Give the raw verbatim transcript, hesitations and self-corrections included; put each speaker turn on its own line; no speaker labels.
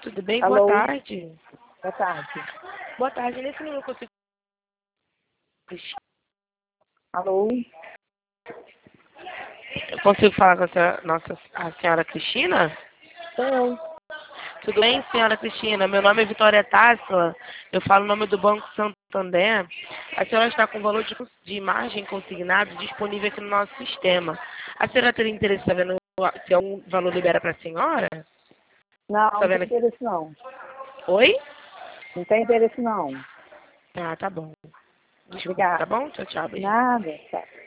tudo bem?
Alô?
Boa tarde.
Boa tarde.
Boa tarde, nesse número eu consigo...
Alô?
Eu consigo falar com a senhora, nossa, a senhora Cristina?
Sou eu.
Tudo bem, senhora Cristina? Meu nome é Vitória Tássila, eu falo o nome do Banco Santander. A senhora está com valor de, de imagem consignado disponível aqui no nosso sistema. A senhora teria interesse em saber no- se algum valor libera para a senhora?
Não,
Tá
não tem
vendo aqui?
interesse não.
Oi?
Não tem interesse não.
Ah, tá bom. Desculpa, tá
Obrigada.
bom? Tchau, tchau, beijo.
Nada, tá.